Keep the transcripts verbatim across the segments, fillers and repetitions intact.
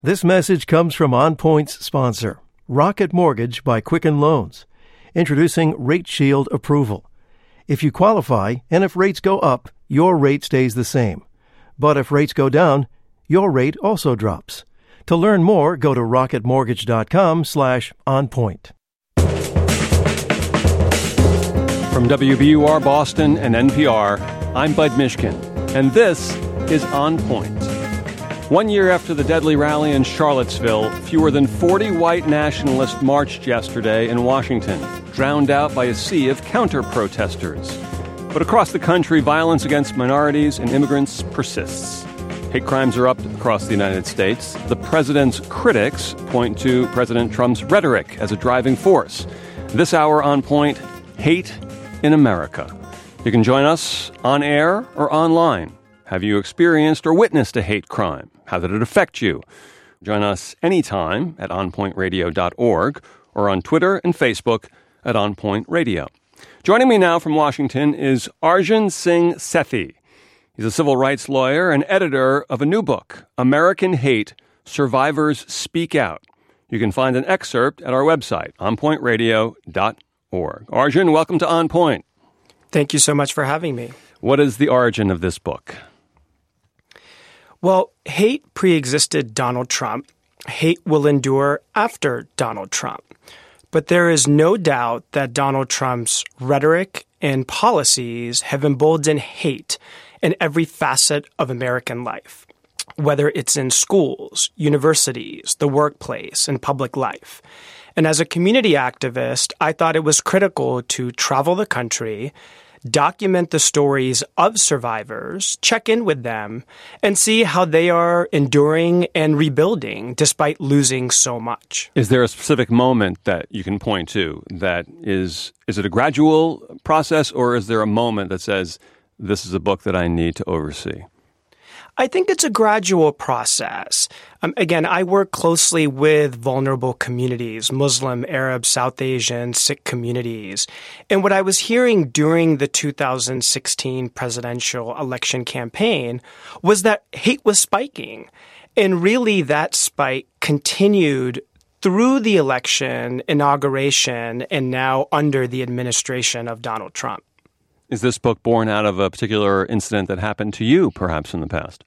This message comes from On Point's sponsor, Rocket Mortgage by Quicken Loans, introducing Rate Shield approval. If you qualify and if rates go up, your rate stays the same. But if rates go down, your rate also drops. To learn more, go to rocketmortgage.com slash onpoint. From W B U R Boston and N P R, I'm Bud Mishkin, and this is On Point. One year after the deadly rally in Charlottesville, fewer than forty white nationalists marched yesterday in Washington, drowned out by a sea of counter-protesters. But across the country, violence against minorities and immigrants persists. Hate crimes are up across the United States. The president's critics point to President Trump's rhetoric as a driving force. This hour on Point, hate in America. You can join us on air or online. Have you experienced or witnessed a hate crime? How did it affect you? Join us anytime at on point radio dot org or on Twitter and Facebook at On Point Radio. Joining me now from Washington is Arjun Singh Sethi. He's a civil rights lawyer and editor of a new book, American Hate, Survivors Speak Out. You can find an excerpt at our website, on point radio dot org. Arjun, welcome to On Point. Thank you so much for having me. What is the origin of this book? Well, hate pre-existed Donald Trump. Hate will endure after Donald Trump. But there is no doubt that Donald Trump's rhetoric and policies have emboldened hate in every facet of American life, whether it's in schools, universities, the workplace, and public life. And as a community activist, I thought it was critical to travel the country, document the stories of survivors, check in with them, and see how they are enduring and rebuilding despite losing so much. Is there a specific moment that you can point to that is, is it a gradual process, or is there a moment that says, this is a book that I need to oversee? I think it's a gradual process. Um, again, I work closely with vulnerable communities, Muslim, Arab, South Asian, Sikh communities. And what I was hearing during the two thousand sixteen presidential election campaign was that hate was spiking. And really that spike continued through the election, inauguration, and now under the administration of Donald Trump. Is this book born out of a particular incident that happened to you, perhaps, in the past?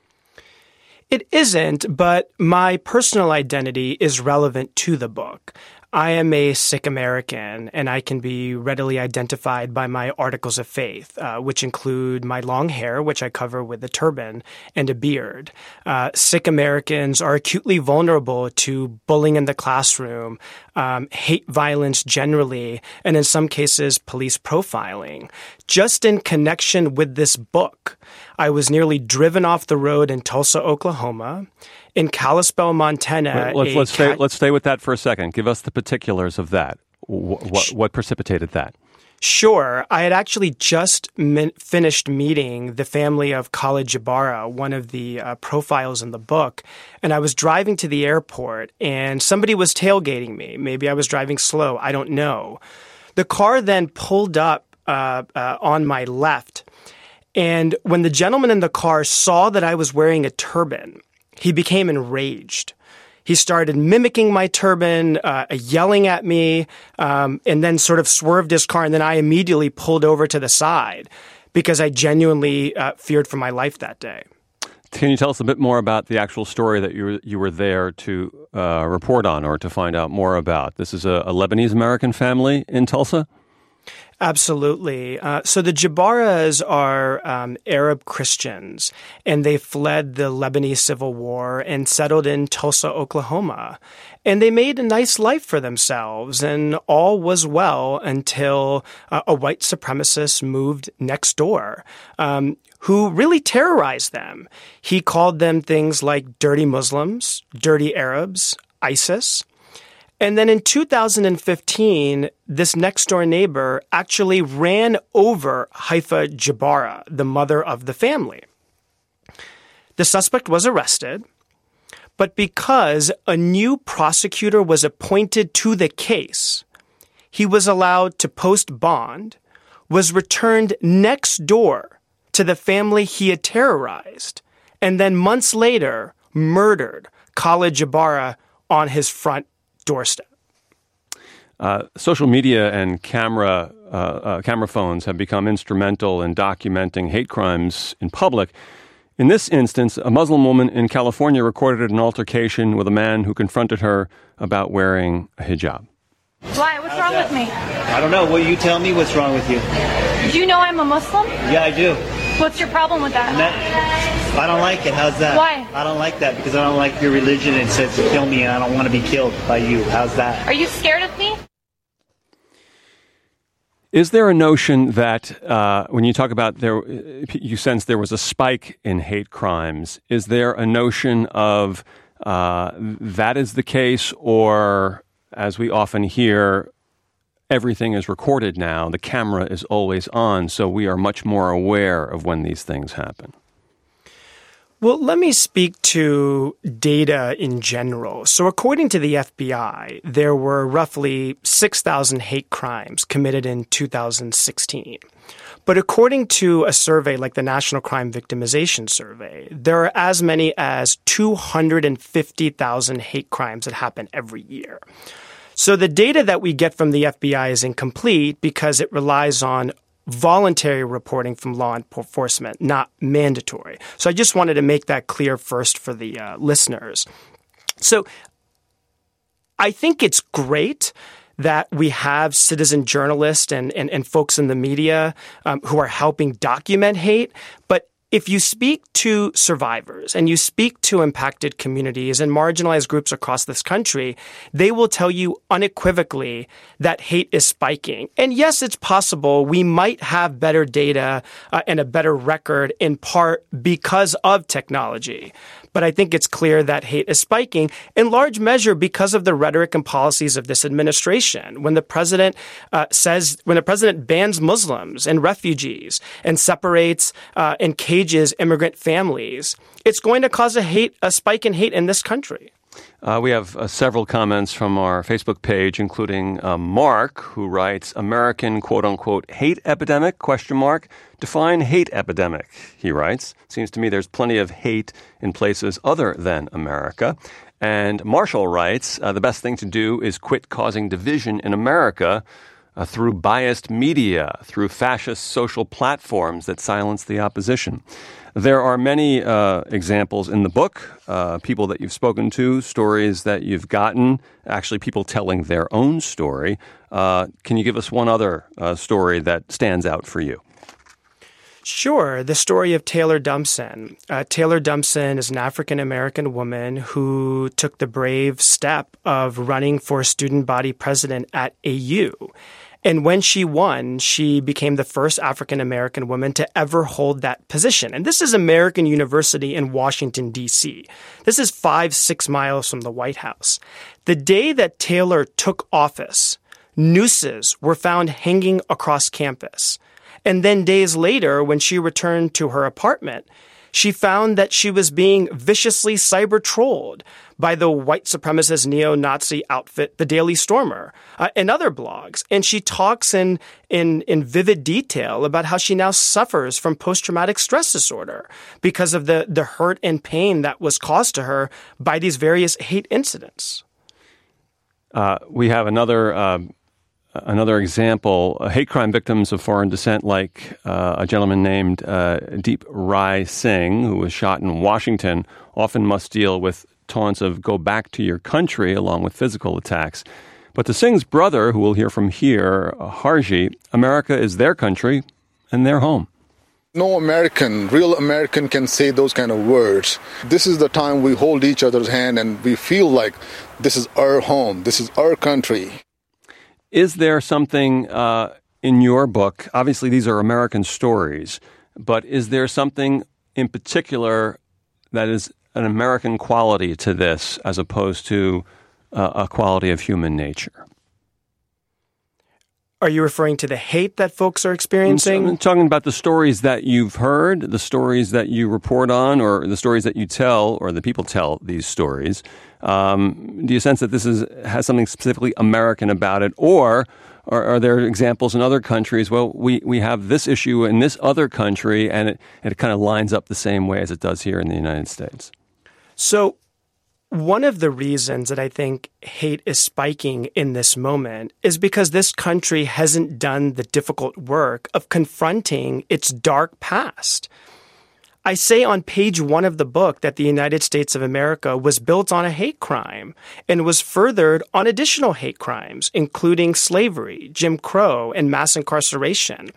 It isn't, but my personal identity is relevant to the book. I am a Sikh American, and I can be readily identified by my articles of faith, uh, which include my long hair, which I cover with a turban, and a beard. Uh, Sikh Americans are acutely vulnerable to bullying in the classroom, um, hate violence generally, and in some cases, police profiling. Just in connection with this book, I was nearly driven off the road in Tulsa, Oklahoma. In Kalispell, Montana. Let's, let's, stay, cat- let's stay with that for a second. Give us the particulars of that. What, what, what precipitated that? Sure. I had actually just min- finished meeting the family of Khalid Jabara, one of the uh, profiles in the book, and I was driving to the airport, and somebody was tailgating me. Maybe I was driving slow. I don't know. The car then pulled up uh, uh, on my left, and when the gentleman in the car saw that I was wearing a turban, he became enraged. He started mimicking my turban, uh, yelling at me, um, and then sort of swerved his car. And then I immediately pulled over to the side because I genuinely uh, feared for my life that day. Can you tell us a bit more about the actual story that you were, you were there to uh, report on or to find out more about? This is a, a Lebanese-American family in Tulsa? Absolutely. Uh, so the Jabaras are um, Arab Christians, and they fled the Lebanese Civil War and settled in Tulsa, Oklahoma. And they made a nice life for themselves, and all was well until uh, a white supremacist moved next door, um, who really terrorized them. He called them things like dirty Muslims, dirty Arabs, ISIS. And then in two thousand fifteen, this next-door neighbor actually ran over Haifa Jabara, the mother of the family. The suspect was arrested, but because a new prosecutor was appointed to the case, he was allowed to post bond, was returned next door to the family he had terrorized, and then months later murdered, Khalid Jabara on his front doorstep. Uh, social media and camera uh, uh, camera phones have become instrumental in documenting hate crimes in public. In this instance, a Muslim woman in California recorded an altercation with a man who confronted her about wearing a hijab. Why? What's wrong with me? I don't know. Will you tell me what's wrong with you? Do you know I'm a Muslim? Yeah, I do. What's your problem with that? that? I don't like it. How's that? Why? I don't like that because I don't like your religion and it says to kill me and I don't want to be killed by you. How's that? Are you scared of me? Is there a notion that uh, when you talk about there, you sense there was a spike in hate crimes, is there a notion of uh, that is the case, or as we often hear, everything is recorded now, the camera is always on, so we are much more aware of when these things happen? Well, let me speak to data in general. So according to the F B I, there were roughly six thousand hate crimes committed in two thousand sixteen. But according to a survey like the National Crime Victimization Survey, there are as many as two hundred fifty thousand hate crimes that happen every year. So the data that we get from the F B I is incomplete because it relies on voluntary reporting from law enforcement, not mandatory. So I just wanted to make that clear first for the uh, listeners. So I think it's great that we have citizen journalists and, and, and folks in the media um, who are helping document hate. But if you speak to survivors and you speak to impacted communities and marginalized groups across this country, they will tell you unequivocally that hate is spiking. And yes, it's possible we might have better data uh, and a better record in part because of technology. But I think it's clear that hate is spiking in large measure because of the rhetoric and policies of this administration. When the president uh, says, when the president bans Muslims and refugees and separates uh, and cages immigrant families, it's going to cause a hate, a spike in hate in this country. Uh, we have uh, several comments from our Facebook page, including uh, Mark, who writes, American quote-unquote hate epidemic, question mark. Define hate epidemic, he writes. Seems to me there's plenty of hate in places other than America. And Marshall writes, uh, the best thing to do is quit causing division in America uh, through biased media, through fascist social platforms that silence the opposition. There are many uh, examples in the book, uh, people that you've spoken to, stories that you've gotten, actually people telling their own story. Uh, can you give us one other uh, story that stands out for you? Sure. The story of Taylor Dumpson. Uh, Taylor Dumpson is an African-American woman who took the brave step of running for student body president at A U. And when she won, she became the first African-American woman to ever hold that position. And this is American University in Washington, D C. This is five, six miles from the White House. The day that Taylor took office, nooses were found hanging across campus. And then days later, when she returned to her apartment, she found that she was being viciously cyber-trolled by the white supremacist neo-Nazi outfit, the Daily Stormer, uh, and other blogs. And she talks in, in, in vivid detail about how she now suffers from post-traumatic stress disorder because of the, the hurt and pain that was caused to her by these various hate incidents. Uh, we have another... Uh Another example, uh, hate crime victims of foreign descent, like uh, a gentleman named uh, Deep Rai Singh, who was shot in Washington, often must deal with taunts of go back to your country along with physical attacks. But to Singh's brother, who we'll hear from here, uh, Harji, America is their country and their home. No American, real American can say those kind of words. This is the time we hold each other's hand and we feel like this is our home, this is our country. Is there something uh, in your book, obviously these are American stories, but is there something in particular that is an American quality to this as opposed to uh, a quality of human nature? Are you referring to the hate that folks are experiencing? I'm talking about the stories that you've heard, the stories that you report on, or the stories that you tell, or the people tell these stories. Um, do you sense that this is has something specifically American about it, or are, are there examples in other countries? Well, we, we have this issue in this other country, and it, it kind of lines up the same way as it does here in the United States. So one of the reasons that I think hate is spiking in this moment is because this country hasn't done the difficult work of confronting its dark past. I say on page one of the book that the United States of America was built on a hate crime and was furthered on additional hate crimes, including slavery, Jim Crow, and mass incarceration.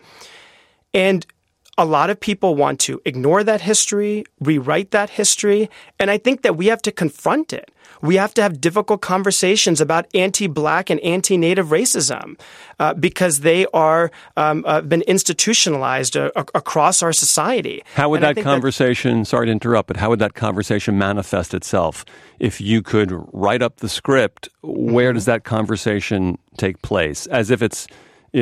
And a lot of people want to ignore that history, rewrite that history, and I think that we have to confront it. We have to have difficult conversations about anti-Black and anti-Native racism uh, because they are um, uh, been institutionalized uh, across our society. How would and that conversation, that, sorry to interrupt, but how would that conversation manifest itself? If you could write up the script, where does that conversation take place? As if it's,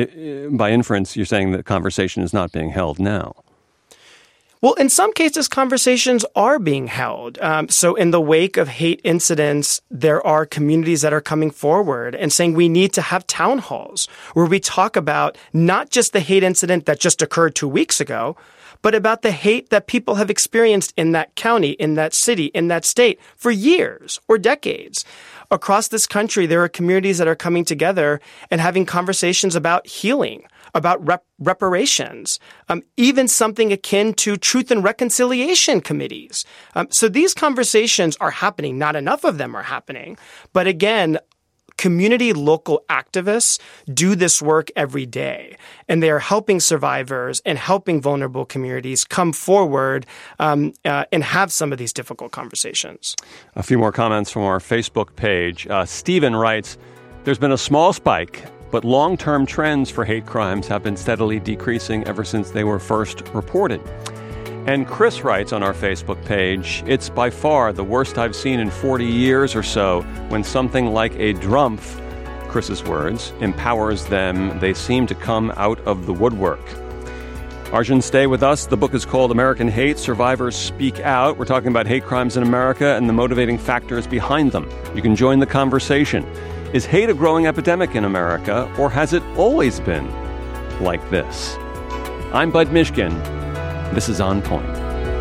by inference, you're saying that conversation is not being held now. Well, in some cases, conversations are being held. Um, so in the wake of hate incidents, there are communities that are coming forward and saying we need to have town halls where we talk about not just the hate incident that just occurred two weeks ago, but about the hate that people have experienced in that county, in that city, in that state for years or decades. Across this country, there are communities that are coming together and having conversations about healing, about rep- reparations, um, even something akin to truth and reconciliation committees. Um, so these conversations are happening. Not enough of them are happening. But again, community local activists do this work every day, and they are helping survivors and helping vulnerable communities come forward um, uh, and have some of these difficult conversations. A few more comments from our Facebook page. Uh, Stephen writes, there's been a small spike, but long-term trends for hate crimes have been steadily decreasing ever since they were first reported. And Chris writes on our Facebook page, it's by far the worst I've seen in forty years or so when something like a drumpf, Chris's words, empowers them. They seem to come out of the woodwork. Arjun, stay with us. The book is called American Hate, Survivors Speak Out. We're talking about hate crimes in America and the motivating factors behind them. You can join the conversation. Is hate a growing epidemic in America, or has it always been like this? I'm Bud Mishkin. This is On Point.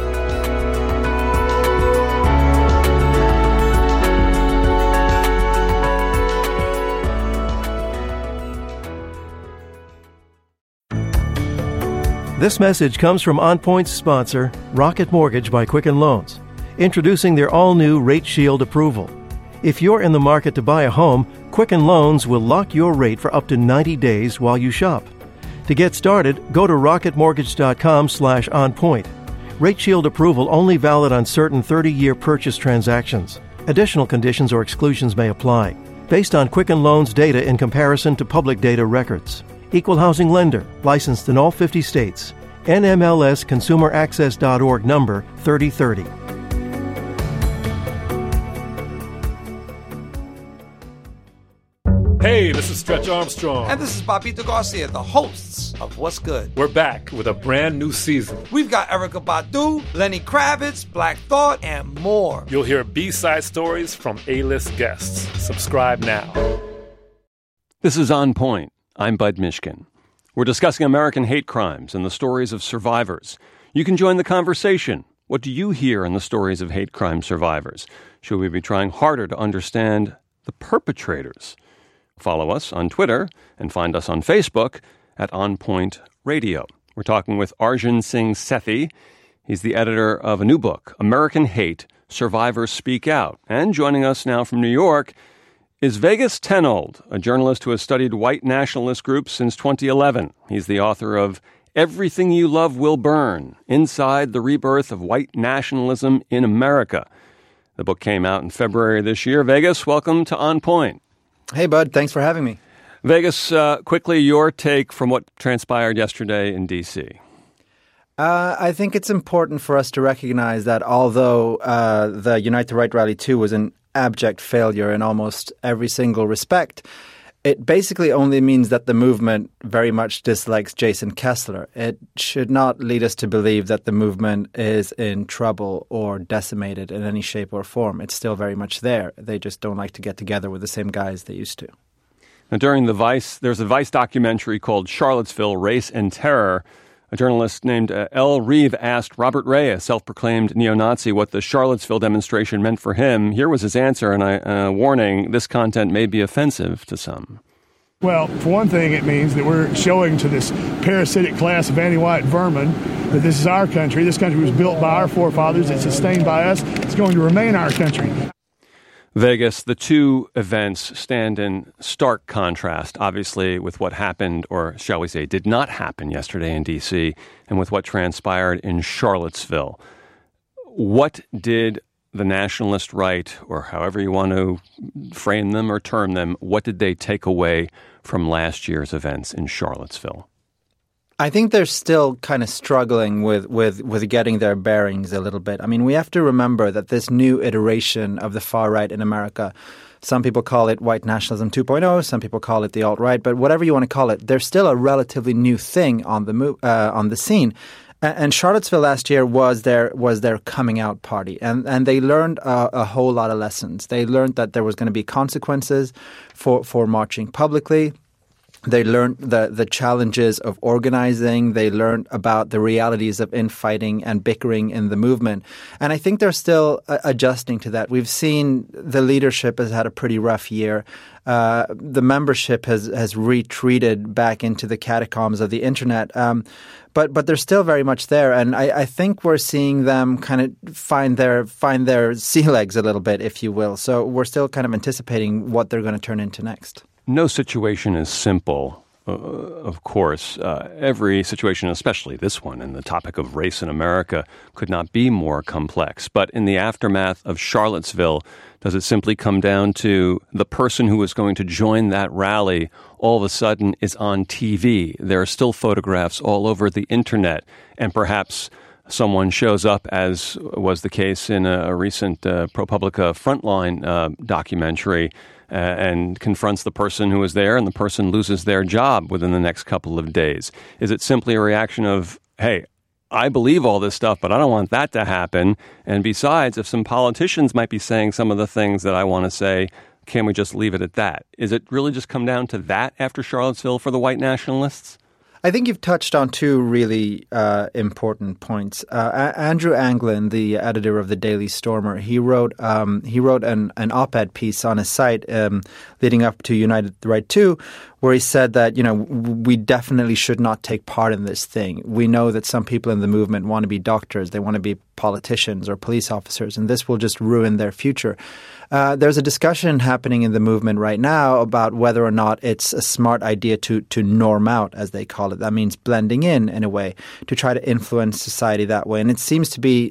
This message comes from On Point's sponsor, Rocket Mortgage by Quicken Loans, introducing their all-new Rate Shield approval. If you're in the market to buy a home, Quicken Loans will lock your rate for up to ninety days while you shop. To get started, go to rocketmortgage.com slash onpoint. Rate Shield approval only valid on certain thirty-year purchase transactions. Additional conditions or exclusions may apply. Based on Quicken Loans data in comparison to public data records. Equal housing lender, licensed in all fifty states. N M L S consumer access dot org number thirty thirty. Hey, this is Stretch Armstrong. And this is Bobito Garcia, the hosts of What's Good. We're back with a brand new season. We've got Erykah Badu, Lenny Kravitz, Black Thought, and more. You'll hear B-side stories from A-list guests. Subscribe now. This is On Point. I'm Bud Mishkin. We're discussing American hate crimes and the stories of survivors. You can join the conversation. What do you hear in the stories of hate crime survivors? Should we be trying harder to understand the perpetrators? Follow us on Twitter and find us on Facebook at On Point Radio. We're talking with Arjun Singh Sethi. He's the editor of a new book, American Hate, Survivors Speak Out. And joining us now from New York is Vegas Tenold, a journalist who has studied white nationalist groups since twenty eleven. He's the author of Everything You Love Will Burn, Inside the Rebirth of White Nationalism in America. The book came out in February this year. Vegas, welcome to On Point. Hey, Bud. Thanks for having me. Vegas, uh, quickly, your take from what transpired yesterday in D C Uh, I think it's important for us to recognize that although uh, the Unite the Right Rally two was an abject failure in almost every single respect, it basically only means that the movement very much dislikes Jason Kessler. It should not lead us to believe that the movement is in trouble or decimated in any shape or form. It's still very much there. They just don't like to get together with the same guys they used to. Now, during the Vice, there's a Vice documentary called Charlottesville, Race and Terror. A journalist named uh, El Reeve asked Robert Ray, a self-proclaimed neo-Nazi, what the Charlottesville demonstration meant for him. Here was his answer, and I uh, warning, this content may be offensive to some. Well, for one thing, it means that we're showing to this parasitic class of anti-white vermin that this is our country. This country was built by our forefathers. It's sustained by us. It's going to remain our country. Vegas, the two events stand in stark contrast, obviously, with what happened, or shall we say, did not happen yesterday in D C, and with what transpired in Charlottesville. What did the nationalist right, or however you want to frame them or term them, what did they take away from last year's events in Charlottesville? I think they're still kind of struggling with, with, with getting their bearings a little bit. I mean, we have to remember that this new iteration of the far right in America, some people call it white nationalism two point oh, some people call it the alt-right, but whatever you want to call it, they're still a relatively new thing on the mo- uh, on the scene. And Charlottesville last year was their was their coming out party, and and they learned a, a whole lot of lessons. They learned that there was going to be consequences for, for marching publicly. They learned the, the challenges of organizing. They learned about the realities of infighting and bickering in the movement. And I think they're still uh, adjusting to that. We've seen the leadership has had a pretty rough year. Uh, the membership has, has retreated back into the catacombs of the internet. Um, but but they're still very much there. And I, I think we're seeing them kind of find their find their sea legs a little bit, if you will. So we're still kind of anticipating what they're going to turn into next. No situation is simple, uh, of course. Uh, every situation, especially this one, and the topic of race in America, could not be more complex. But in the aftermath of Charlottesville, does it simply come down to the person who is going to join that rally all of a sudden is on T V? There are still photographs all over the internet, and perhaps someone shows up, as was the case in a, a recent uh, ProPublica Frontline uh, documentary, Uh, and confronts the person who is there, and the person loses their job within the next couple of days. Is it simply a reaction of, hey, I believe all this stuff, but I don't want that to happen? And besides, if some politicians might be saying some of the things that I want to say, can we just leave it at that? Is it really just come down to that after Charlottesville for the white nationalists? I think you've touched on two really uh, important points. Uh, Andrew Anglin, the editor of the Daily Stormer, he wrote um, he wrote an, an op-ed piece on his site um, leading up to United Right two, where he said that, you know, we definitely should not take part in this thing. We know that some people in the movement want to be doctors, they want to be politicians or police officers, and this will just ruin their future. Uh, there's a discussion happening in the movement right now about whether or not it's a smart idea to to norm out, as they call it. That means blending in, in a way, to try to influence society that way. And it seems to be,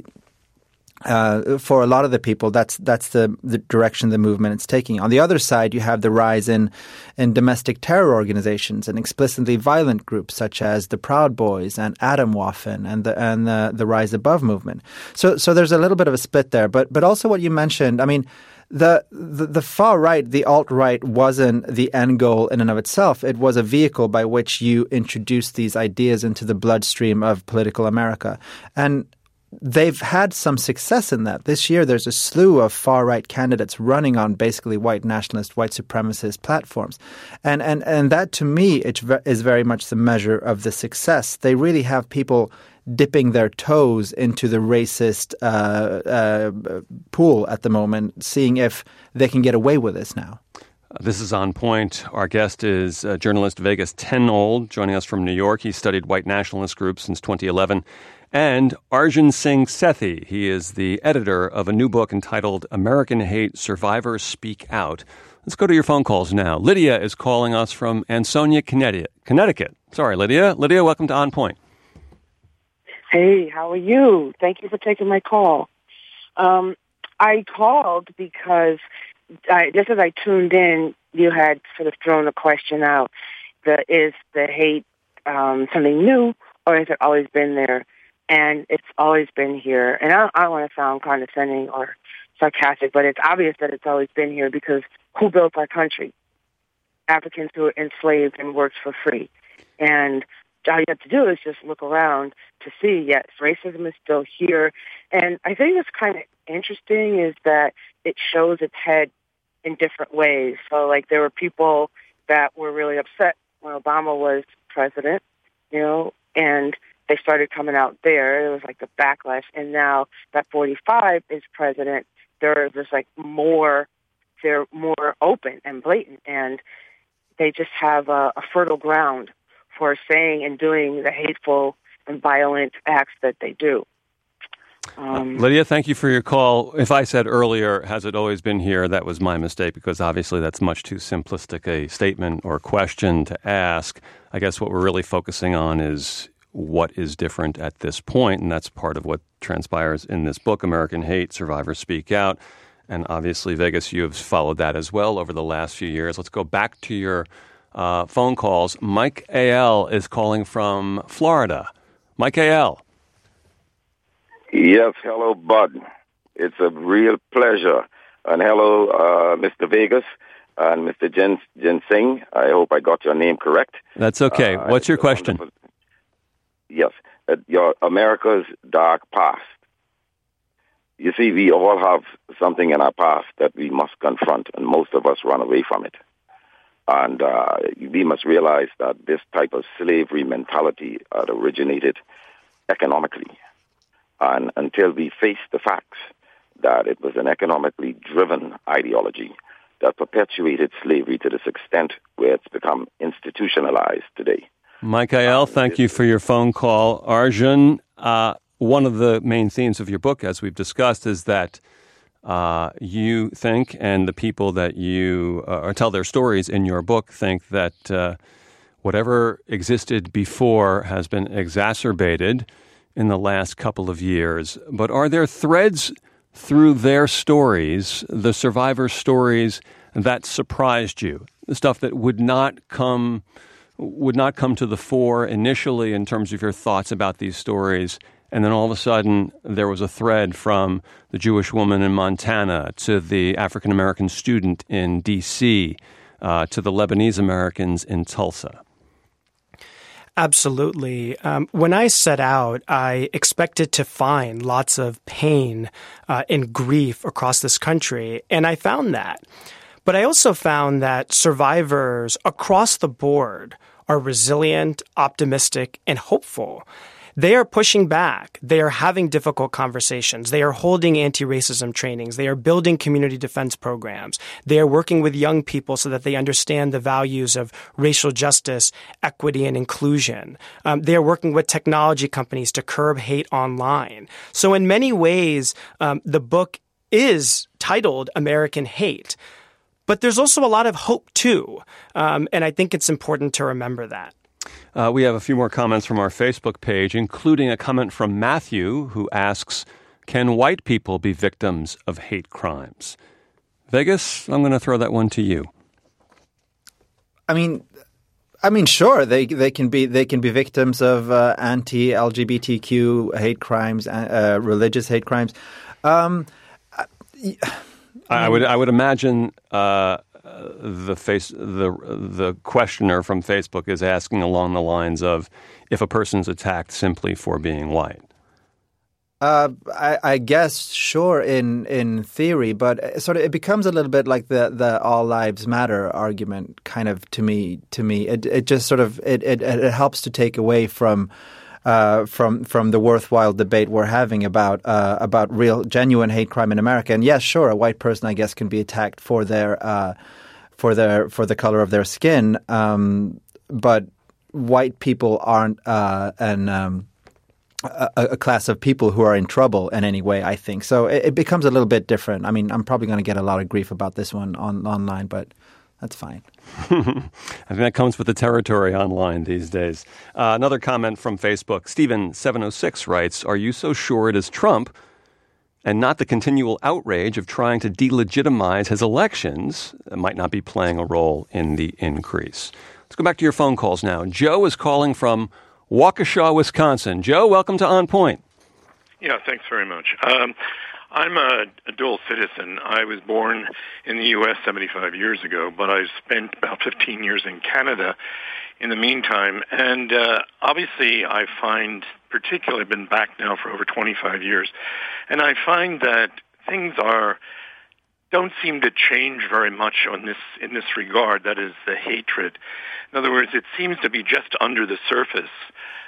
uh, for a lot of the people, that's that's the, the direction the movement is taking. On the other side, you have the rise in, in domestic terror organizations and explicitly violent groups such as the Proud Boys and Atomwaffen and the and the, the Rise Above movement. So so there's a little bit of a split there. But but also what you mentioned, I mean, The, the the far right, the alt-right, wasn't the end goal in and of itself. It was a vehicle by which you introduced these ideas into the bloodstream of political America. And they've had some success in that. This year, there's a slew of far-right candidates running on basically white nationalist, white supremacist platforms. And and, and that, to me, it is very much the measure of the success. They really have people dipping their toes into the racist uh, uh, pool at the moment, seeing if they can get away with this now. Uh, this is On Point. Our guest is uh, journalist Vegas Tenold, joining us from New York. He studied white nationalist groups since twenty eleven. And Arjun Singh Sethi. He is the editor of a new book entitled American Hate, Survivors Speak Out. Let's go to your phone calls now. Lydia is calling us from Ansonia, Connecticut. Sorry, Lydia. Lydia, welcome to On Point. Hey, how are you? Thank you for taking my call. Um, I called because I, just as I tuned in, you had sort of thrown a question out. The, is the hate um, something new, or has it always been there? And it's always been here. And I, I don't want to sound condescending or sarcastic, but it's obvious that it's always been here because who built our country? Africans who were enslaved and worked for free. And all you have to do is just look around to see, yes, racism is still here. And I think what's kind of interesting is that it shows its head in different ways. So, like, there were people that were really upset when Obama was president, you know, and they started coming out there. It was like the backlash. And now that forty-five is president, they're just like more, they're more open and blatant. And they just have a, a fertile ground for saying and doing the hateful and violent acts that they do. Um, uh, Lydia, thank you for your call. If I said earlier, has it always been here, that was my mistake, because obviously that's much too simplistic a statement or question to ask. I guess what we're really focusing on is what is different at this point, and that's part of what transpires in this book, American Hate, Survivors Speak Out. And obviously, Vegas, you have followed that as well over the last few years. Let's go back to your uh, phone calls. Mike A L is calling from Florida. Mike A L. Yes, hello, Bud. It's a real pleasure. And hello, uh, Mister Vegas and Mister Jen, Jen Singh. I hope I got your name correct. That's okay. Uh, What's your question? Wonderful. Yes, uh, your America's dark past. You see, we all have something in our past that we must confront, and most of us run away from it. And uh, we must realize that this type of slavery mentality had originated economically. And until we face the facts that it was an economically driven ideology that perpetuated slavery to this extent where it's become institutionalized today. Mike A L, thank you for your phone call. Arjun, uh, one of the main themes of your book, as we've discussed, is that uh, you think, and the people that you uh, or tell their stories in your book think that uh, whatever existed before has been exacerbated in the last couple of years. But are there threads through their stories, the survivor stories, that surprised you? The stuff that would not come would not come to the fore initially in terms of your thoughts about these stories, and then all of a sudden there was a thread from the Jewish woman in Montana to the African-American student in D C uh, to the Lebanese Americans in Tulsa. Absolutely. Um, when I set out, I expected to find lots of pain uh, and grief across this country, and I found that. But I also found that survivors across the board are resilient, optimistic, and hopeful. They are pushing back. They are having difficult conversations. They are holding anti-racism trainings. They are building community defense programs. They are working with young people so that they understand the values of racial justice, equity, and inclusion. Um, they are working with technology companies to curb hate online. So in many ways, um, the book is titled American Hate. But there's also a lot of hope, too. Um, and I think it's important to remember that. Uh, we have a few more comments from our Facebook page, including a comment from Matthew, who asks, can white people be victims of hate crimes? Vegas, I'm going to throw that one to you. I mean, I mean, sure, they they can be they can be victims of uh, anti-L G B T Q hate crimes, uh, religious hate crimes. Um, I, I would I would imagine uh, the face the the questioner from Facebook is asking along the lines of if a person's attacked simply for being white. Uh, I, I guess sure in in theory, but sort of it becomes a little bit like the, the all lives matter argument, kind of to me. To me, it it just sort of it it, it helps to take away from. Uh, from from the worthwhile debate we're having about uh, about real genuine hate crime in America. And yes, sure, a white person, I guess, can be attacked for their uh, for their for the color of their skin, um, but white people aren't uh, an um, a, a class of people who are in trouble in any way. I think so. It, it becomes a little bit different. I mean, I'm probably going to get a lot of grief about this one on online, but. That's fine. I think that comes with the territory online these days. Uh, another comment from Facebook. Steven seven oh six writes, are you so sure it is Trump and not the continual outrage of trying to delegitimize his elections that might not be playing a role in the increase? Let's go back to your phone calls now. Joe is calling from Waukesha, Wisconsin. Joe, welcome to On Point. Yeah, thanks very much. Um, I'm a, a dual citizen. I was born in the U S seventy-five years ago, but I spent about fifteen years in Canada in the meantime. And uh, obviously I find, particularly I've been back now for over twenty-five years, and I find that things are don't seem to change very much on this in this regard, that is the hatred. In other words, it seems to be just under the surface.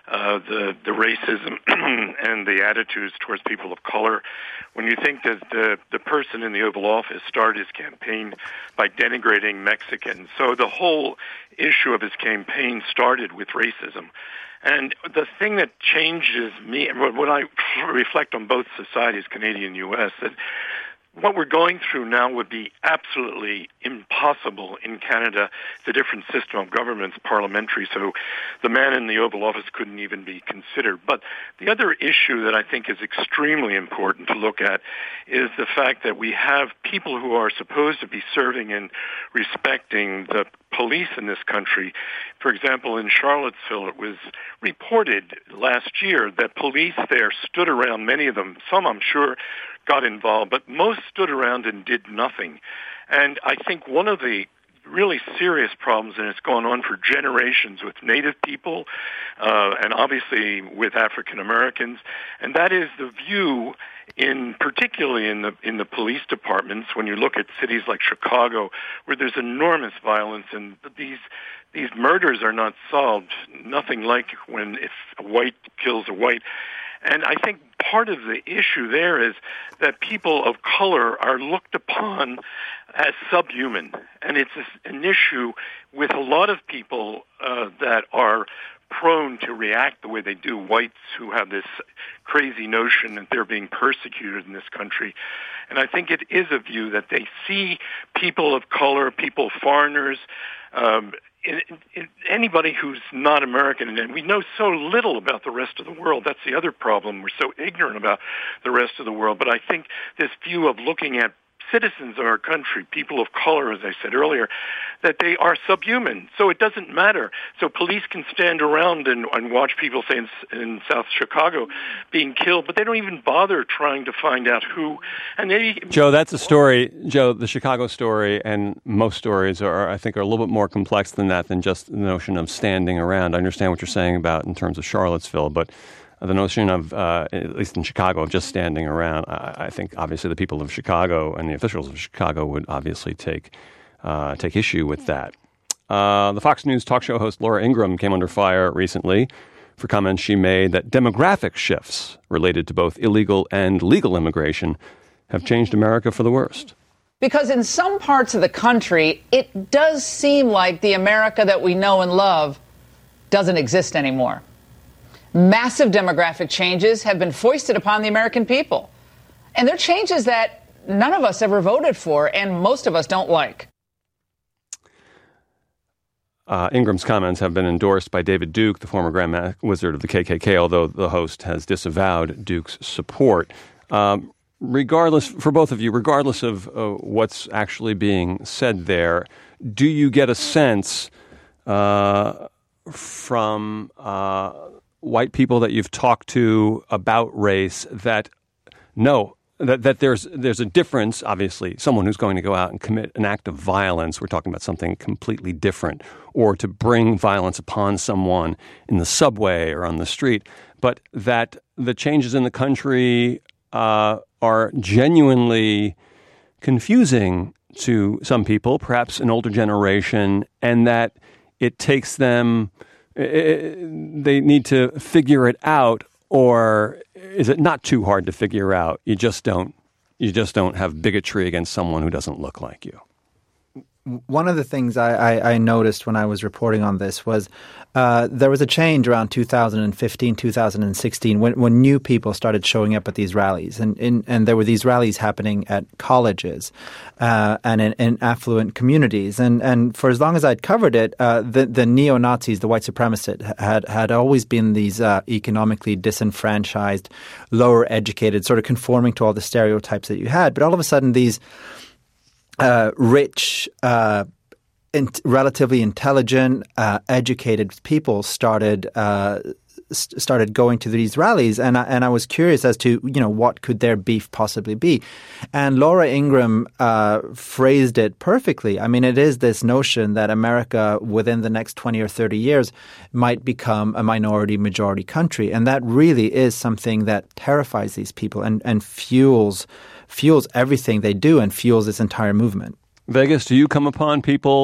uh, the the racism and the attitudes towards people of color. When you think that the the person in the Oval Office started his campaign by denigrating Mexicans, so the whole issue of his campaign started with racism. And the thing that changes me, when I reflect on both societies, Canadian and U S, that what we're going through now would be absolutely impossible in Canada. It's a different system of government, it's parliamentary, so the man in the Oval Office couldn't even be considered. But the other issue that I think is extremely important to look at is the fact that we have people who are supposed to be serving and respecting the police in this country. For example, in Charlottesville, it was reported last year that police there stood around, many of them, some I'm sure got involved, but most stood around and did nothing. And I think one of the really serious problems, and it's gone on for generations with Native people uh, and obviously with African Americans, and that is the view in particularly in the in the police departments. When you look at cities like Chicago, where there's enormous violence, and these these murders are not solved, nothing like when if a white kills a white. And I think part of the issue there is that people of color are looked upon as subhuman. And it's an issue with a lot of people uh, that are prone to react the way they do, whites who have this crazy notion that they're being persecuted in this country. And I think it is a view that they see people of color, people, foreigners, um, In, in, anybody who's not American, and we know so little about the rest of the world. That's the other problem. We're so ignorant about the rest of the world. But I think this view of looking at citizens of our country, people of color, as I said earlier, that they are subhuman. So it doesn't matter. So police can stand around and, and watch people, say, in, in South Chicago being killed, but they don't even bother trying to find out who. And they, Joe, that's a story. Joe, the Chicago story and most stories are, I think, are a little bit more complex than that, than just the notion of standing around. I understand what you're saying about in terms of Charlottesville, but the notion of, uh, at least in Chicago, of just standing around, I, I think obviously the people of Chicago and the officials of Chicago would obviously take uh, take issue with that. Uh, the Fox News talk show host Laura Ingraham came under fire recently for comments she made that demographic shifts related to both illegal and legal immigration have changed America for the worst. Because in some parts of the country, it does seem like the America that we know and love doesn't exist anymore. Massive demographic changes have been foisted upon the American people. And they're changes that none of us ever voted for and most of us don't like. Uh, Ingraham's comments have been endorsed by David Duke, the former Grand Wizard of the K K K, although the host has disavowed Duke's support. Um, regardless, for both of you, regardless of uh, what's actually being said there, do you get a sense uh, from uh, white people that you've talked to about race that no, that, that there's there's a difference, obviously, someone who's going to go out and commit an act of violence, we're talking about something completely different, or to bring violence upon someone in the subway or on the street, but that the changes in the country uh, are genuinely confusing to some people, perhaps an older generation, and that it takes them they need to figure it out, or is it not too hard to figure out? You just don't, you just don't have bigotry against someone who doesn't look like you. One of the things I, I, I noticed when I was reporting on this was uh, there was a change around two thousand fifteen, two thousand sixteen when, when new people started showing up at these rallies. And, in, and there were these rallies happening at colleges uh, and in, in affluent communities. And, and for as long as I'd covered it, uh, the, the neo-Nazis, the white supremacists, had, had always been these uh, economically disenfranchised, lower educated, sort of conforming to all the stereotypes that you had. But all of a sudden these Uh, rich, uh, in, relatively intelligent, uh, educated people started uh, st- started going to these rallies, and I, and I was curious as to you know what could their beef possibly be, and Laura Ingraham uh, phrased it perfectly. I mean, it is this notion that America within the next twenty or thirty years might become a minority-majority country, and that really is something that terrifies these people and and fuels. fuels everything they do and fuels this entire movement. Vegas, do you come upon people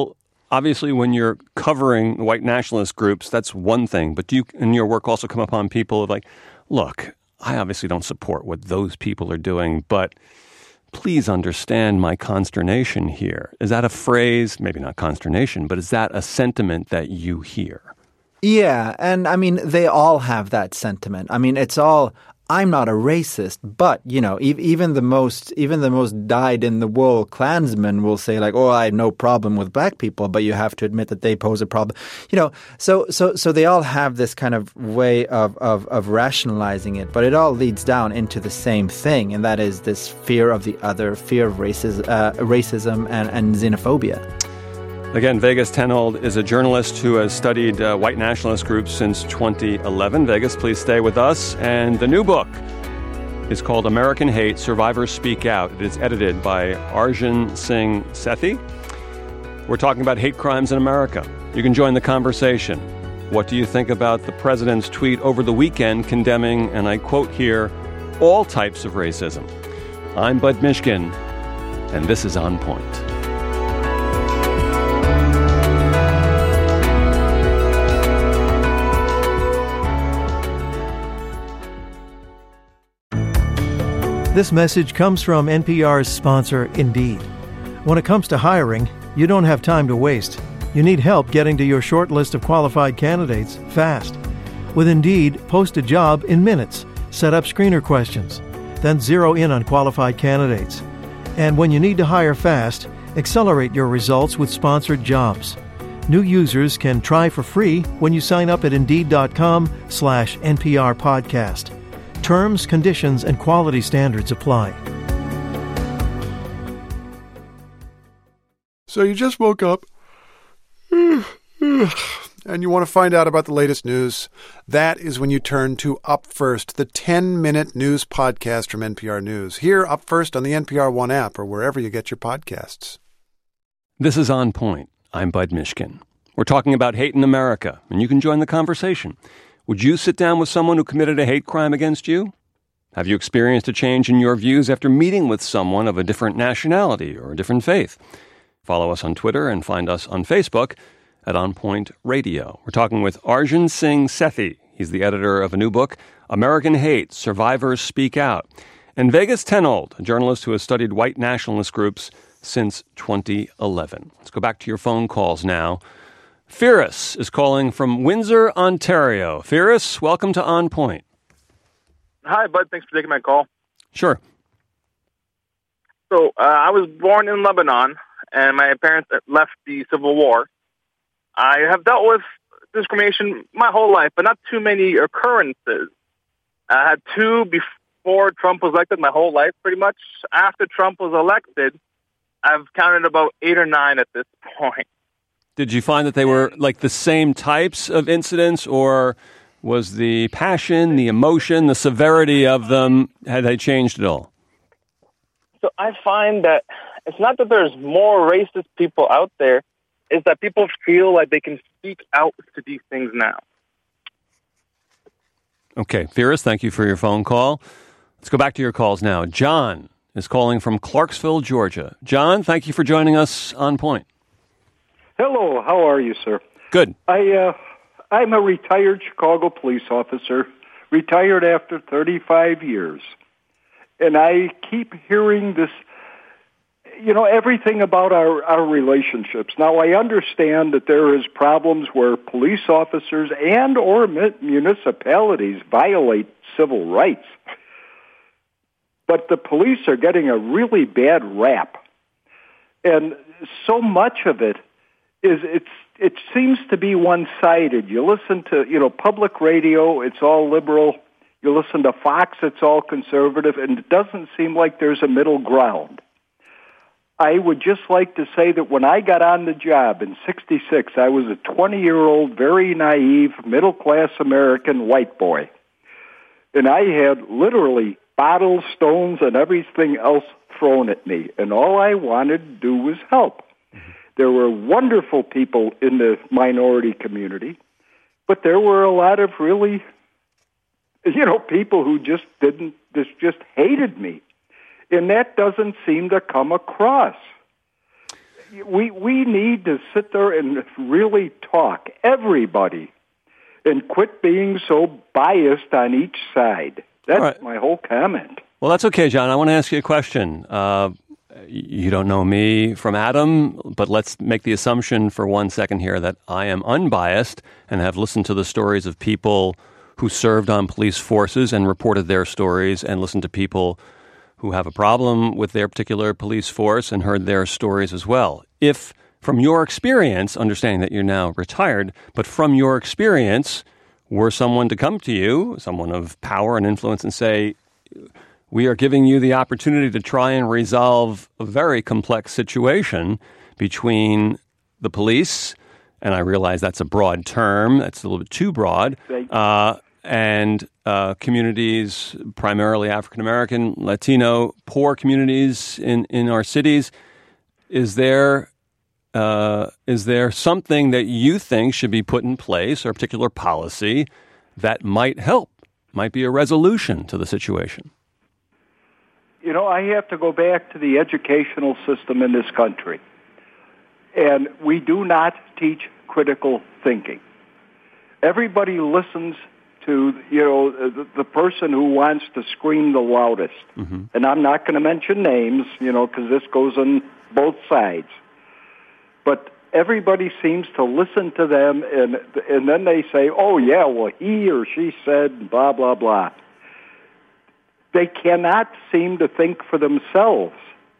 obviously, when you're covering white nationalist groups, that's one thing. But do you, in your work, also come upon people like, look, I obviously don't support what those people are doing, but please understand my consternation here. Is that a phrase, maybe not consternation, but is that a sentiment that you hear? Yeah, and I mean, they all have that sentiment. I mean, it's all, I'm not a racist, but, you know, e- even the most even the most dyed-in-the-wool Klansmen will say, like, oh, I have no problem with black people, but you have to admit that they pose a problem. You know, so so so they all have this kind of way of, of, of rationalizing it, but it all leads down into the same thing, and that is this fear of the other, fear of racis- uh, racism and, and xenophobia. Again, Vegas Tenold is a journalist who has studied uh, white nationalist groups since twenty eleven. Vegas, please stay with us. And the new book is called American Hate, Survivors Speak Out. It is edited by Arjun Singh Sethi. We're talking about hate crimes in America. You can join the conversation. What do you think about the president's tweet over the weekend condemning, and I quote here, all types of racism? I'm Bud Mishkin, and this is On Point. This message comes from N P R's sponsor, Indeed. When it comes to hiring, you don't have time to waste. You need help getting to your short list of qualified candidates fast. With Indeed, post a job in minutes, set up screener questions, then zero in on qualified candidates. And when you need to hire fast, accelerate your results with sponsored jobs. New users can try for free when you sign up at Indeed.com slash NPR podcast. Terms, conditions, and quality standards apply. So you just woke up and you want to find out about the latest news. That is when you turn to Up First, the ten-minute news podcast from N P R News. Here, Up First on the N P R One app or wherever you get your podcasts. This is On Point. I'm Bud Mishkin. We're talking about hate in America, and you can join the conversation. Would you sit down with someone who committed a hate crime against you? Have you experienced a change in your views after meeting with someone of a different nationality or a different faith? Follow us on Twitter and find us on Facebook at On Point Radio. We're talking with Arjun Singh Sethi. He's the editor of a new book, American Hate, Survivors Speak Out. And Vegas Tenold, a journalist who has studied white nationalist groups since twenty eleven. Let's go back to your phone calls now. Firas is calling from Windsor, Ontario. Firas, welcome to On Point. Hi, Bud. Thanks for taking my call. Sure. So, uh, I was born in Lebanon, and my parents left the Civil War. I have dealt with discrimination my whole life, but not too many occurrences. I had two before Trump was elected, my whole life, pretty much. After Trump was elected, I've counted about eight or nine at this point. Did you find that they were like the same types of incidents, or was the passion, the emotion, the severity of them, had they changed at all? So I find that it's not that there's more racist people out there, it's that people feel like they can speak out to these things now. Okay, Firas, thank you for your phone call. Let's go back to your calls now. John is calling from Clarksville, Georgia. John, thank you for joining us on Point. Hello, how are you, sir? Good. I, uh, I'm a retired Chicago police officer, retired after thirty-five years. And I keep hearing this, you know, everything about our, our relationships. Now, I understand that there is problems where police officers and or municipalities violate civil rights. But the police are getting a really bad rap. And so much of it is it's it seems to be one-sided. You listen to, you know, public radio, it's all liberal. You listen to Fox, it's all conservative, and it doesn't seem like there's a middle ground. I would just like to say that when I got on the job in sixty-six, I was a twenty-year-old, very naive, middle-class American white boy. And I had literally bottles, stones, and everything else thrown at me. And all I wanted to do was help. There were wonderful people in the minority community, but there were a lot of really, you know, people who just didn't, just, just hated me. And that doesn't seem to come across. we we need to sit there and really talk, everybody, and quit being so biased on each side. That's right. My whole comment. Well, that's okay, John. I want to ask you a question. Uh, you don't know me from Adam, but let's make the assumption for one second here that I am unbiased and have listened to the stories of people who served on police forces and reported their stories, and listened to people who have a problem with their particular police force and heard their stories as well. If, from your experience, understanding that you're now retired, but from your experience, were someone to come to you, someone of power and influence, and say, we are giving you the opportunity to try and resolve a very complex situation between the police, and I realize that's a broad term, that's a little bit too broad, uh, and uh, communities, primarily African-American, Latino, poor communities in, in our cities. Is there uh, is there something that you think should be put in place, or a particular policy that might help, might be a resolution to the situation? You know, I have to go back to the educational system in this country. And we do not teach critical thinking. Everybody listens to, you know, the, the person who wants to scream the loudest. Mm-hmm. And I'm not going to mention names, you know, because this goes on both sides. But everybody seems to listen to them, and and then they say, oh, yeah, well, he or she said blah, blah, blah. They cannot seem to think for themselves.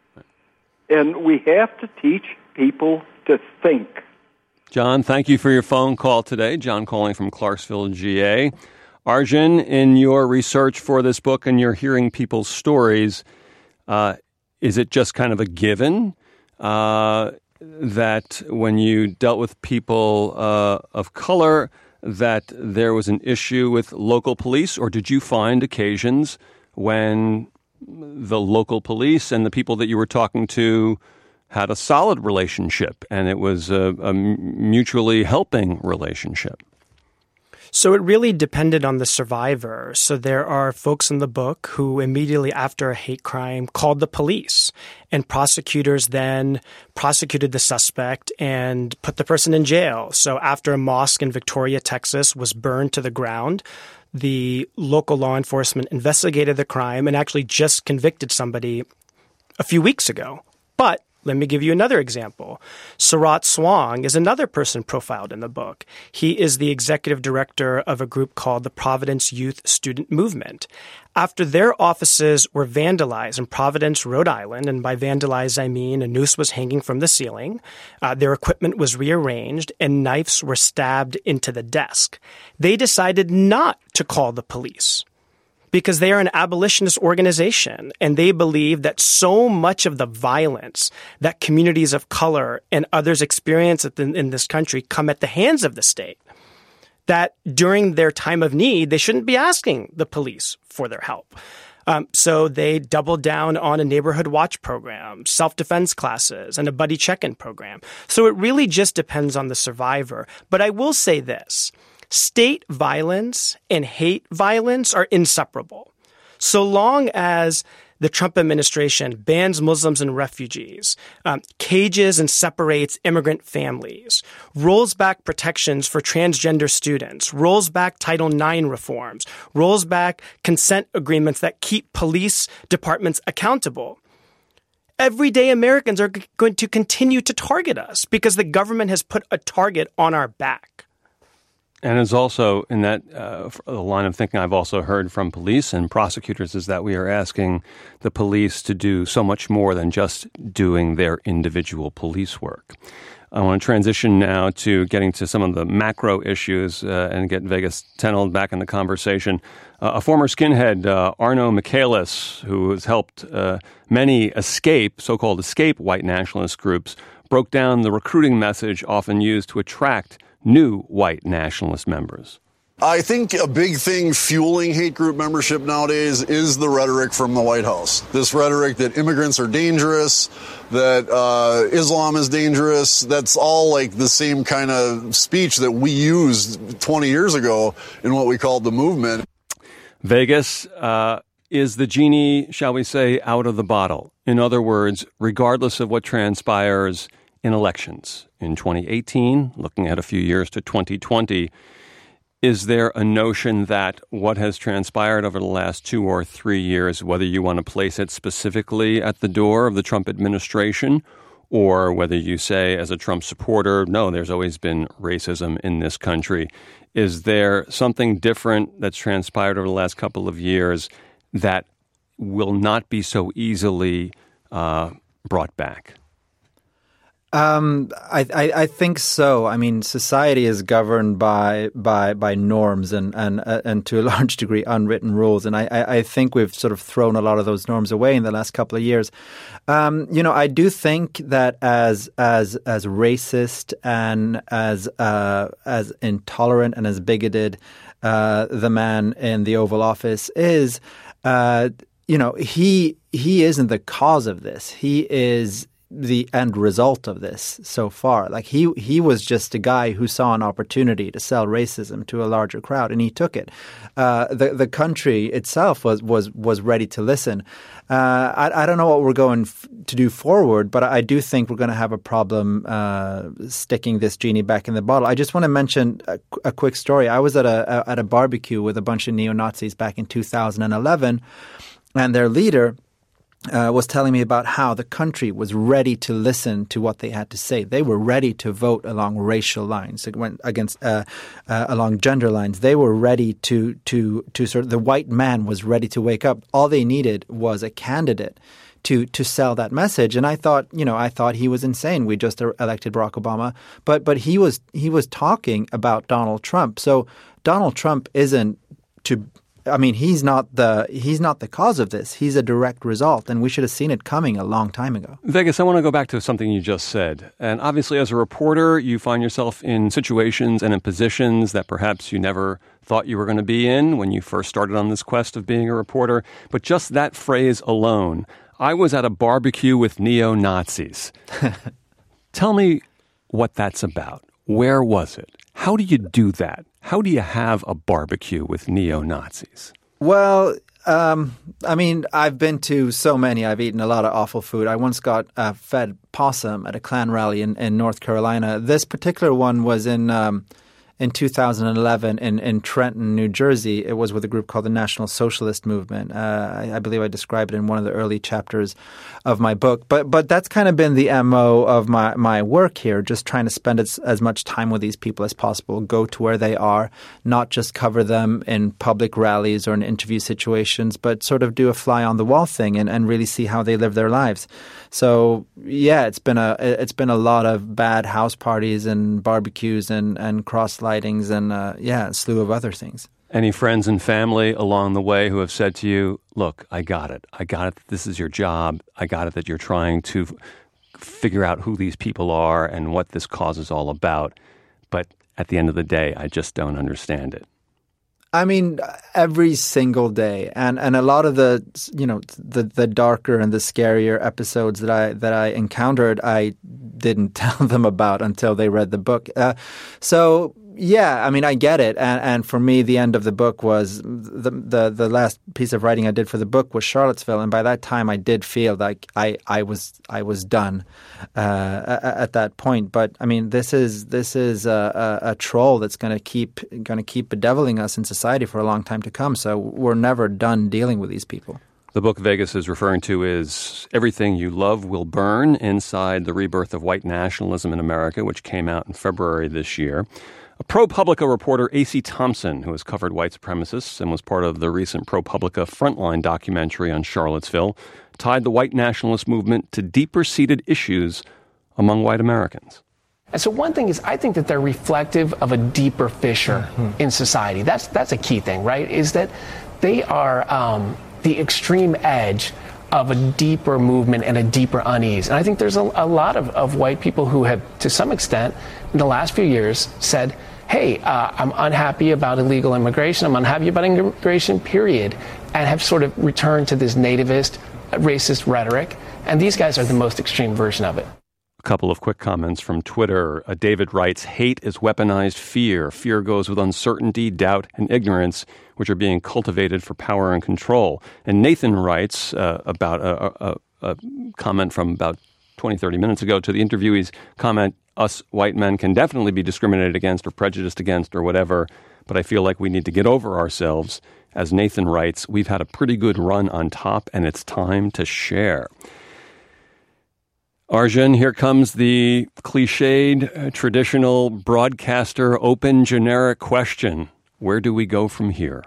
And we have to teach people to think. John, thank you for your phone call today. John calling from Clarksville, G A. Arjun, in your research for this book and you're hearing people's stories, uh, is it just kind of a given uh, that when you dealt with people uh, of color that there was an issue with local police, or did you find occasions when the local police and the people that you were talking to had a solid relationship and it was a, a mutually helping relationship? So it really depended on the survivor. So there are folks in the book who immediately after a hate crime called the police, and prosecutors then prosecuted the suspect and put the person in jail. So after a mosque in Victoria, Texas was burned to the ground, the local law enforcement investigated the crime and actually just convicted somebody a few weeks ago. But let me give you another example. Sarat Swang is another person profiled in the book. He is the executive director of a group called the Providence Youth Student Movement. After their offices were vandalized in Providence, Rhode Island, and by vandalized I mean a noose was hanging from the ceiling, uh, their equipment was rearranged, and knives were stabbed into the desk, they decided not to call the police, because they are an abolitionist organization, and they believe that so much of the violence that communities of color and others experience in, in this country come at the hands of the state, that during their time of need, they shouldn't be asking the police for their help. Um, so they doubled down on a neighborhood watch program, self-defense classes, and a buddy check-in program. So it really just depends on the survivor. But I will say this. State violence and hate violence are inseparable. So long as the Trump administration bans Muslims and refugees, um, cages and separates immigrant families, rolls back protections for transgender students, rolls back Title nine reforms, rolls back consent agreements that keep police departments accountable, everyday Americans are g- going to continue to target us because the government has put a target on our back. And it's also in that uh, line of thinking I've also heard from police and prosecutors is that we are asking the police to do so much more than just doing their individual police work. I want to transition now to getting to some of the macro issues uh, and get Vegas Tenold back in the conversation. Uh, a former skinhead, uh, Arno Michaelis, who has helped uh, many escape, so-called escape white nationalist groups, broke down the recruiting message often used to attract new white nationalist members. I think a big thing fueling hate group membership nowadays is the rhetoric from the White House. This rhetoric that immigrants are dangerous, that uh, Islam is dangerous, that's all like the same kind of speech that we used twenty years ago in what we called the movement. Vegas, uh, is the genie, shall we say, out of the bottle? In other words, regardless of what transpires in elections. In twenty eighteen, looking at a few years to twenty twenty, is there a notion that what has transpired over the last two or three years, whether you want to place it specifically at the door of the Trump administration, or whether you say as a Trump supporter, no, there's always been racism in this country, is there something different that's transpired over the last couple of years that will not be so easily uh, brought back? Um, I, I, I think so. I mean, society is governed by by by norms and and uh, and to a large degree unwritten rules, and I, I think we've sort of thrown a lot of those norms away in the last couple of years. Um, you know, I do think that as as as racist and as uh, as intolerant and as bigoted uh, the man in the Oval Office is, uh, you know, he he isn't the cause of this. He is the end result of this so far. Like he he was just a guy who saw an opportunity to sell racism to a larger crowd, and he took it. Uh, the the country itself was was was ready to listen. Uh, I, I don't know what we're going f- to do forward, but I do think we're going to have a problem uh, sticking this genie back in the bottle. I just want to mention a, a quick story. I was at a, a at a barbecue with a bunch of neo-Nazis back in two thousand eleven, and their leader Uh, was telling me about how the country was ready to listen to what they had to say. They were ready to vote along racial lines, it went against uh, uh, along gender lines. They were ready to to to sort of the white man was ready to wake up. All they needed was a candidate to to sell that message. And I thought, you know, I thought he was insane. We just elected Barack Obama, but but he was he was talking about Donald Trump. So Donald Trump isn't to. I mean, he's not the he's not the cause of this. He's a direct result, and we should have seen it coming a long time ago. Vegas, I want to go back to something you just said. And obviously, as a reporter, you find yourself in situations and in positions that perhaps you never thought you were going to be in when you first started on this quest of being a reporter. But just that phrase alone, I was at a barbecue with neo-Nazis. Tell me what that's about. Where was it? How do you do that? How do you have a barbecue with neo-Nazis? Well, um, I mean, I've been to so many. I've eaten a lot of awful food. I once got uh, fed possum at a Klan rally in, in North Carolina. This particular one was in um, in two thousand eleven in, in Trenton, New Jersey. It was with a group called the National Socialist Movement. Uh, I, I believe I described it in one of the early chapters of my book. But but that's kind of been the M O of my, my work here, just trying to spend as, as much time with these people as possible, go to where they are, not just cover them in public rallies or in interview situations, but sort of do a fly-on-the-wall thing and, and really see how they live their lives. So, yeah, it's been a it's been a lot of bad house parties and barbecues and, and cross-lightings and, uh, yeah, a slew of other things. Any friends and family along the way who have said to you, look, I got it. I got it that this is your job. I got it that you're trying to f- figure out who these people are and what this cause is all about. But at the end of the day, I just don't understand it. I mean, every single day, and, and a lot of the you know the the darker and the scarier episodes that I that I encountered, I didn't tell them about until they read the book. Uh, so yeah, I mean, I get it, and and for me, the end of the book was the the the last piece of writing I did for the book was Charlottesville, and by that time, I did feel like I I was I was done uh, at that point. But I mean, this is this is a, a, a troll that's going to keep going to keep bedeviling us in society for a long time to come. So we're never done dealing with these people. The book Vegas is referring to is Everything You Love Will Burn, Inside the Rebirth of White Nationalism in America, which came out in February this year. A ProPublica reporter, A C Thompson, who has covered white supremacists and was part of the recent ProPublica Frontline documentary on Charlottesville, tied the white nationalist movement to deeper-seated issues among white Americans. And so one thing is, I think that they're reflective of a deeper fissure mm-hmm. in society. That's that's a key thing, right? Is that they are um, the extreme edge of a deeper movement and a deeper unease. And I think there's a, a lot of, of white people who have, to some extent, in the last few years, said, hey, uh, I'm unhappy about illegal immigration, I'm unhappy about immigration, period, and have sort of returned to this nativist, racist rhetoric. And these guys are the most extreme version of it. A couple of quick comments from Twitter. Uh, David writes, hate is weaponized fear. Fear goes with uncertainty, doubt, and ignorance, which are being cultivated for power and control. And Nathan writes uh, about a, a, a comment from about twenty, thirty minutes ago to the interviewee's comment, us white men can definitely be discriminated against or prejudiced against or whatever, but I feel like we need to get over ourselves. As Nathan writes, we've had a pretty good run on top, and it's time to share. Arjun, here comes the cliched, uh, traditional broadcaster, open, generic question. Where do we go from here?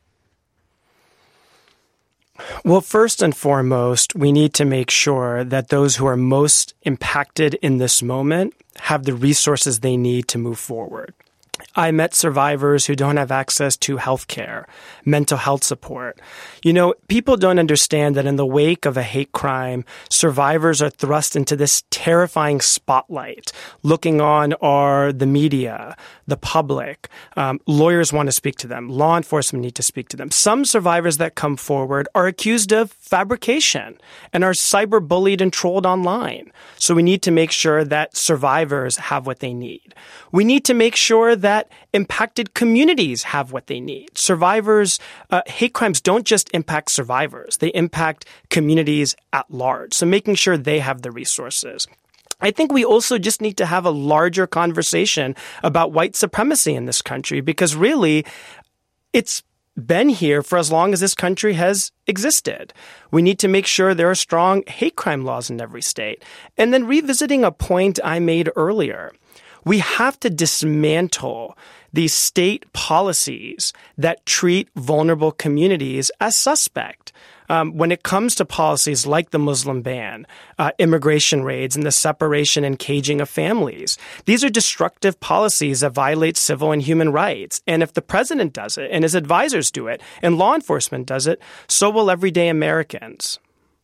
Well, first and foremost, we need to make sure that those who are most impacted in this moment have the resources they need to move forward. I met survivors who don't have access to health care, mental health support. You know, people don't understand that in the wake of a hate crime, survivors are thrust into this terrifying spotlight. Looking on are the media, the public. Um, lawyers want to speak to them. Law enforcement need to speak to them. Some survivors that come forward are accused of fabrication and are cyberbullied and trolled online. So we need to make sure that survivors have what they need. We need to make sure that impacted communities have what they need. Survivors, uh, hate crimes don't just impact survivors. They impact communities at large. So making sure they have the resources. I think we also just need to have a larger conversation about white supremacy in this country, because really it's been here for as long as this country has existed. We need to make sure there are strong hate crime laws in every state. And then revisiting a point I made earlier, we have to dismantle these state policies that treat vulnerable communities as suspect. Um, when it comes to policies like the Muslim ban, uh, immigration raids, and the separation and caging of families, these are destructive policies that violate civil and human rights. And if the president does it, and his advisors do it, and law enforcement does it, so will everyday Americans.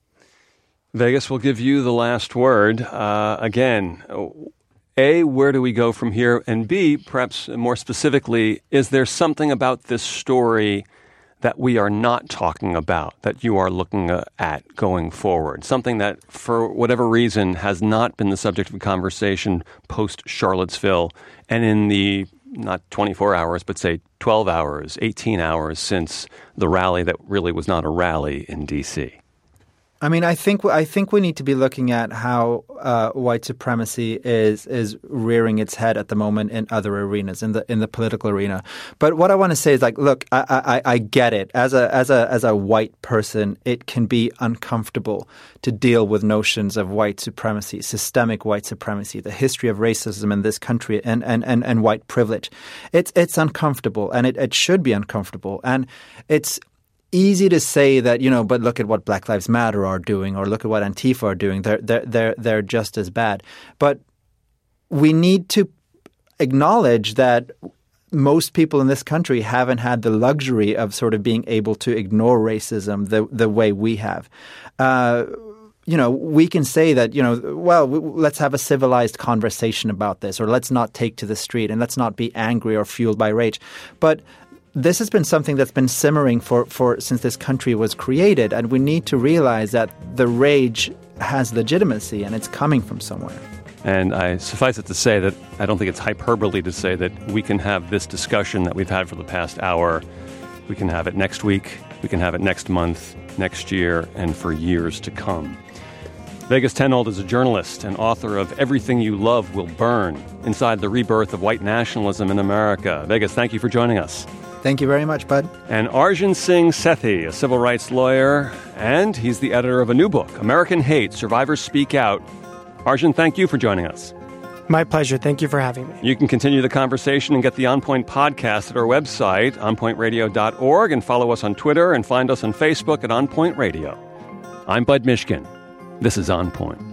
Vegas will give you the last word. Uh, again, A, where do we go from here? And B, perhaps more specifically, is there something about this story that we are not talking about, that you are looking at going forward? Something that, for whatever reason, has not been the subject of conversation post-Charlottesville and in the, not twenty-four hours, but say twelve hours, eighteen hours since the rally that really was not a rally in D C? I mean, I think I think we need to be looking at how uh, white supremacy is is rearing its head at the moment in other arenas, in the in the political arena. But what I want to say is, like, look, I, I, I get it. As a as a as a white person, it can be uncomfortable to deal with notions of white supremacy, systemic white supremacy, the history of racism in this country, and and, and, and white privilege. It's it's uncomfortable, and it, it should be uncomfortable, and it's easy to say that, you know, but look at what Black Lives Matter are doing, or look at what Antifa are doing. They're they're they're they're just as bad. But we need to acknowledge that most people in this country haven't had the luxury of sort of being able to ignore racism the the way we have. Uh, you know, we can say that, you know, well, let's have a civilized conversation about this, or let's not take to the street, and let's not be angry or fueled by rage. But this has been something that's been simmering for, for since this country was created, and we need to realize that the rage has legitimacy and it's coming from somewhere. And I suffice it to say that I don't think it's hyperbole to say that we can have this discussion that we've had for the past hour. We can have it next week, we can have it next month, next year, and for years to come. Vegas Tenold is a journalist and author of Everything You Love Will Burn, Inside the Rebirth of White Nationalism in America. Vegas, thank you for joining us. Thank you very much, Bud. And Arjun Singh Sethi, a civil rights lawyer, and he's the editor of a new book, American Hate, Survivors Speak Out. Arjun, thank you for joining us. My pleasure. Thank you for having me. You can continue the conversation and get the On Point podcast at our website, on point radio dot org, and follow us on Twitter and find us on Facebook at On Point Radio. I'm Bud Mishkin. This is On Point.